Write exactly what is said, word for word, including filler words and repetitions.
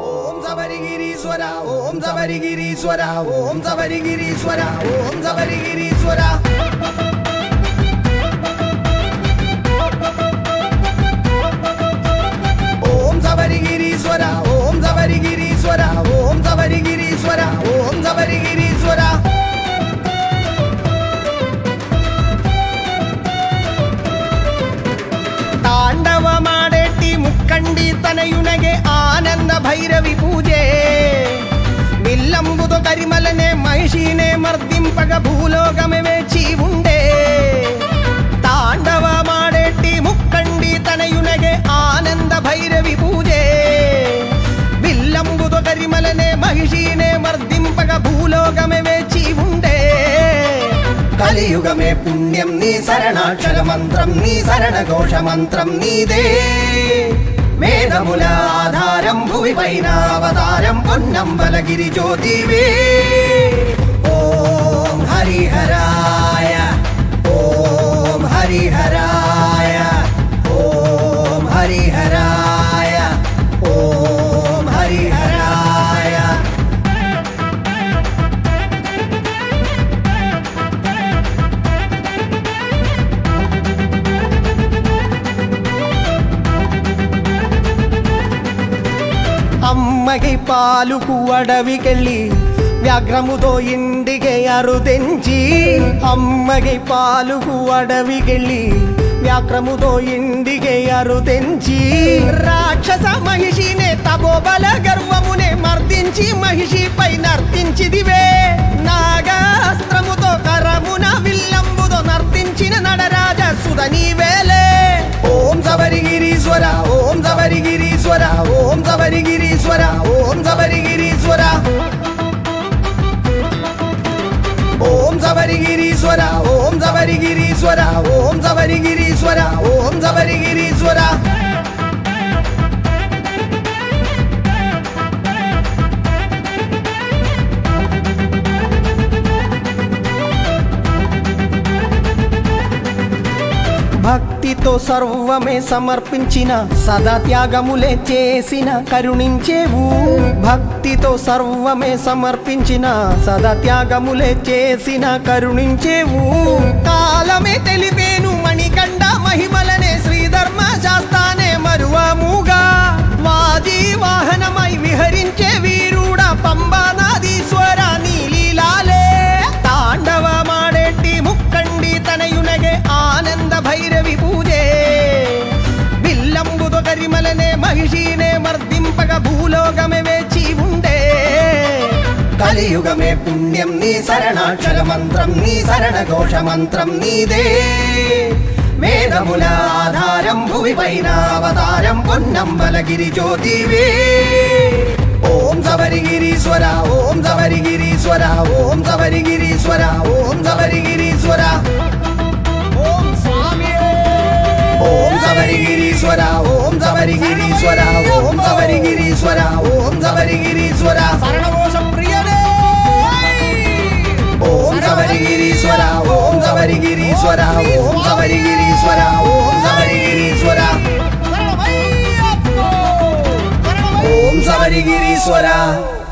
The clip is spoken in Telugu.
ఓం సబరిగిరీశ్వర ఓం సబరిగిరీశ్వర ఓం సబరిగిరీశ్వర ఓం సబరిగిరీశ్వర ఓం సబరిగిరీశ్వర ఓం సబరిగిరీశ్వర ఓం సబరిగిరీశ్వర ఓం సబరిగిరీశ్వర ತಾಂಡವ ಮಾಡೆಟ್ಟಿ ಮುಕ್ಕಂಡಿ ತನಯುನಗೆ ಆನಂದ ಭೈರವಿ ಪೂಜೆ మిల్లంబుతో కరిమలనే మహిషినే మర్దింపగ భూలోకమే వేచి ఉండే తాండవ మాడెట్టి ముక్కండి తనయునగే ఆనంద భైరవి పూజే మిల్లంబుతో కరిమలనే మహిషినే మర్దింపగ భూలోకమే వేచి ఉండే కలియుగమే పుణ్యం నీ శరణాక్షర మంత్రం నీ శరణ ఘోష మంత్రం నీదే వేదముల ఆధారం భువి పైన అవతారం పొన్నంబలగిరి జ్యోతివే ఓం హరిహరాయ ఓం హరిహరాయ ఓం హరిహరాయ ఓం హరిహరాయ అమ్మకి పాలుకు అడవికెళ్ళి వ్యాఘ్రముతో ఇంటికి అరుదెంచి అమ్మకి పాలుకు అడవికెళ్ళి వ్యాఘ్రముతో ఇంటికి అరుదెంచి రాక్షస మహిషినే తపోబల గర్వమునే మర్దించి మహిషిపై నర్తించిదివే నాగాస్త్రముతో కరమున విల్లంబుతో నర్తించిన నడరాజ సుధ నీవేలే ఓం సబరిగిరీశ్వర ఓం సబరిగిరీశ్వర ఓం సబరిగిరీశ్వర ఓం సబరిగిరీశ్వర ఓం సబరిగిరీశ్వర ఓం సబరిగిరీశ్వర ఓం సబరిగిరీశ్వర ఓం సబరిగిరీశ్వర భక్తితో సర్వమే సమర్పించిన సదా త్యాగములే చేసిన కరుణించేవు భక్తితో సర్వమే సమర్పించిన సదా త్యాగములే చేసిన కరుణించేవు కాలమే తెలిపేను మణికంఠ మహిమలనే శ్రీధర్మ శాస్త్రానే మరువముగా వాజీ వాహనమై విహరించే వీరుడ పంబానాదీశ్వర నీలీలాలే తాండవ మాడెట్టి ముక్కండి తనయునగే ఆనంద భైరవి పూజే బిల్లంబుతో కరిమలనే మహిషినే మర్దింపగ భూలోకమే వేచి ఉండే కలియుగమే పుణ్యం నీ శరణాక్షర మంత్రం నీ శరణ ఘోష మంత్రం నీదే వేదముల ఆధారం భువి పైన అవతారం పొన్నంబలగిరి జ్యోతివే ఓం సబరిగిరీశ్వర ఓం సబరిగిరీశ్వర ఓం సబరిగిరీశ్వర ఓం సబరిగిరీశ్వర ఓం స్వామి ఓం సబరిగిరీశ్వర ఓం సబరిగిరీశ్వర ఓం సబరిగిరీశ్వర ఓం సబరిగిరీశ్వర శరణఘోషం ప్రియనే ఓం సబరిగిరీశ్వర ఓం సబరిగిరీశ్వర ఓం సబరిగిరీశ్వర ఓం సబరిగిరీశ్వర ఓం సబరిగిరీశ్వర